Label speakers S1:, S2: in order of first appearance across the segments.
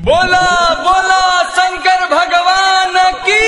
S1: बोला बोला शंकर भगवान की।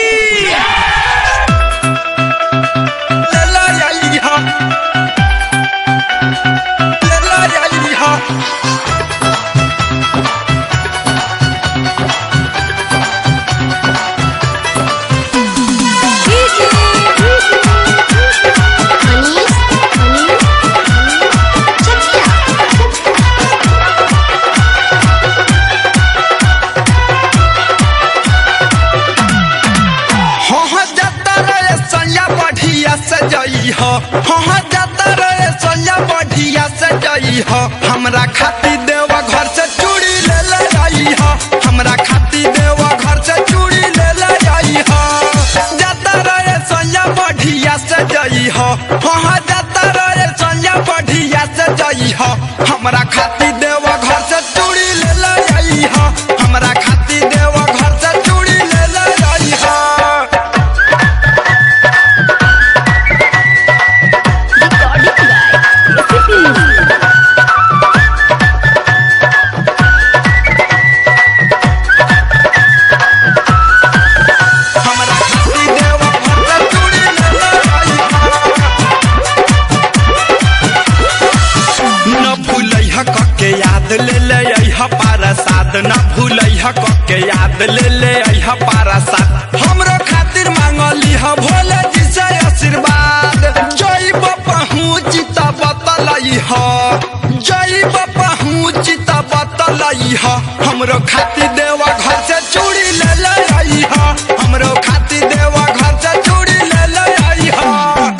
S2: हमरा खाती देवा घर से चूड़ी ले ले आई हा। हमरा खाती देवा घर से चूड़ी ले ले आई हा। जाता रहे सोनिया बढ़िया से जई हा। हाँ जाता रहे सोनिया बढ़िया से जई हा। हमरा खाती देवा घर से चूड़ी ले ले आई हा। हमरा खाती देवा घर से चूड़ी ले ले आई हा। न भूलैहा के याद ले ले अइहा पारासाद। हमरो खातिर मांगली ह भोले जी से आशीर्वाद। जइब पहुँची त बतलई ह। जइब पहुँची त बतलई ह। हमरो खातिर देवा घर से चूड़ी ले ले आई ह। हमरो खातिर देवा घर से चूड़ी ले ले आई ह।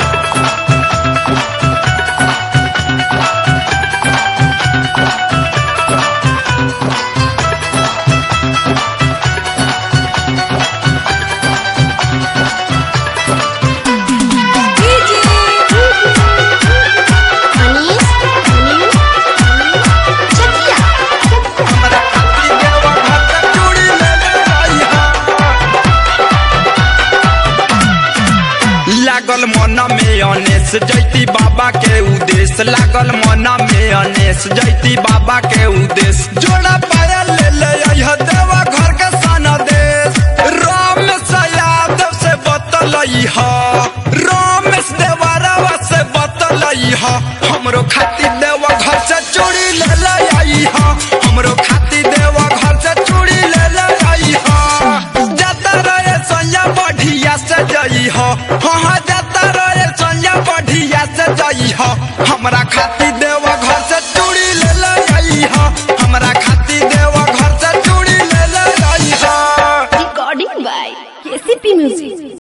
S2: लागल मना में अनेस जैती बाबा के उद्देश्य। लागल मना में अनेस जैती बाबा के उद्देश्य। जोड़ा पाया ले ले अइहा देवा घर के साना देश। रामेश यादव से बतलई ह। रामेश देवरवा से बतलई ह। हमरो खातिर देवा घर से चूड़ी ले ले आई ह। हमरो खातिर देवा घर से चूड़ी ले ले आई ह। जाता रहे सोनिया बढ़िया से जई ह। हाँ जाता रहे सोनिया बढ़िया से जई ह। हमरा खातिर देवा घर से चूड़ी ले ले आई ह। हमरा खातिर देवा घर से चूड़ी ले ले आई ह।
S3: Recording by KCP music.